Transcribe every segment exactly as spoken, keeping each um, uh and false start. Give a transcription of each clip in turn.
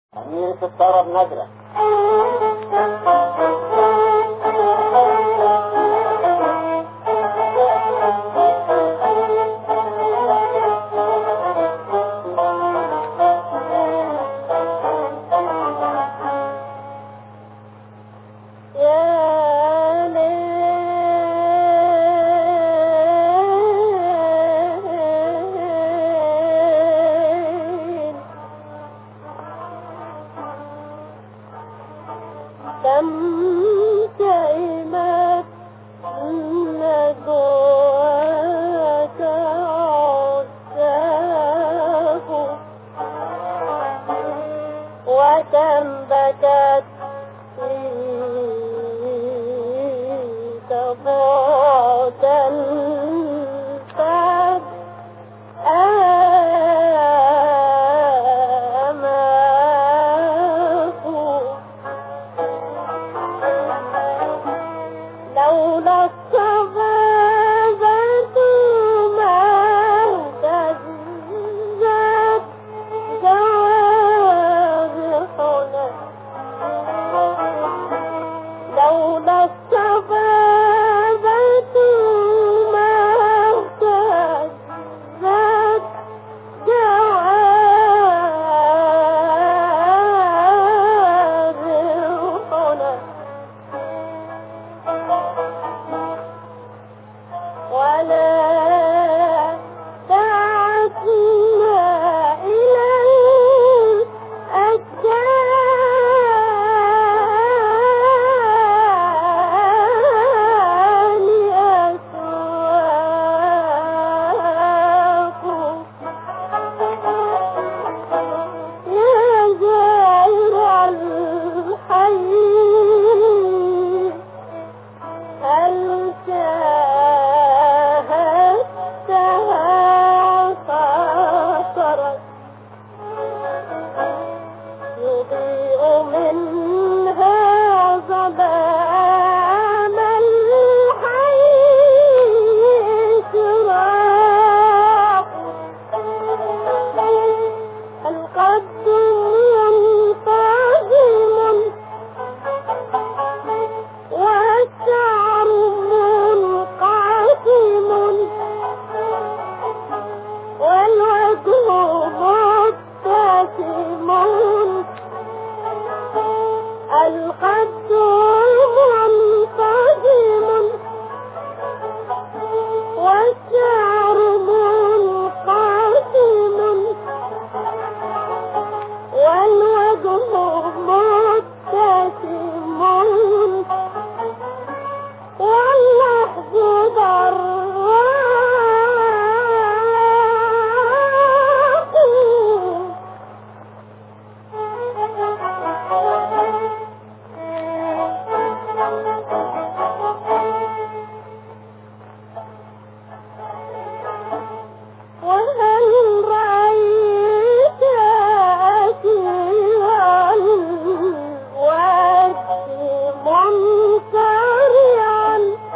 أميرة الطرب نادرة. وتنبتت تفوت الفد آماك لولا الصبابة ما اهتزت جوارحنا لولا الصبابة ما اهتزت جوارحنا ولا دعتنا إلى الأجيال أسواق يا زائر الحي هل شاهدتها فاصرت يضيء منها ظلام الحي شراق القد منتظم والشعر منقسم والوجه مبتسم الخد منتظم والشعر منقسم والوجه مبتسم واللحظ ضراق وهل رأيت أسيرا الوقت منصرعا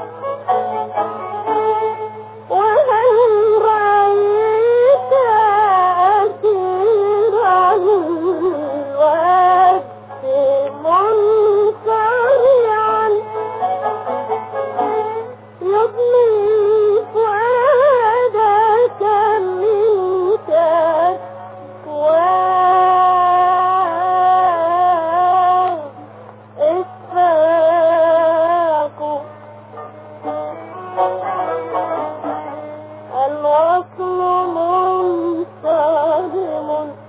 وهل رأيت أسيرا الوقت منصرعا يضني فؤادك منك وإسفاق الوصل منصرم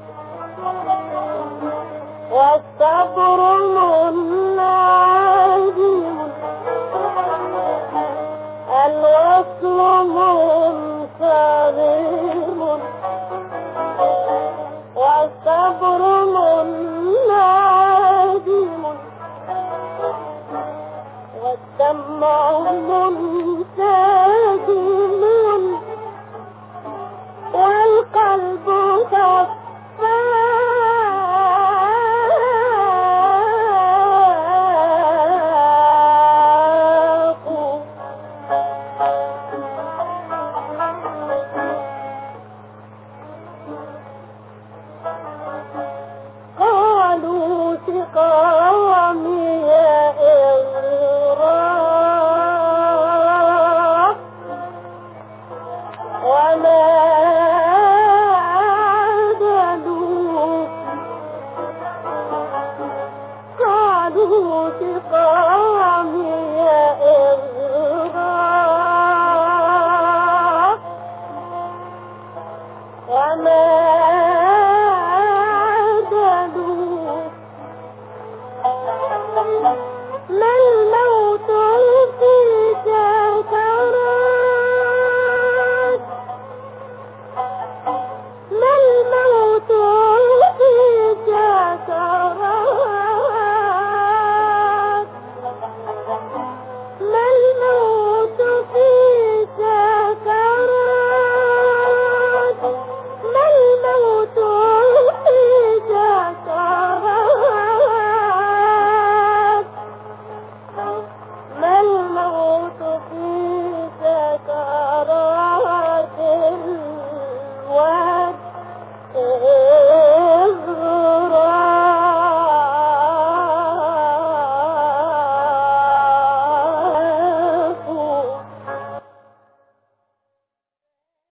والصبر منعدم الوصل منصرم والصبر منعدم والدمع منسجم والقلب صف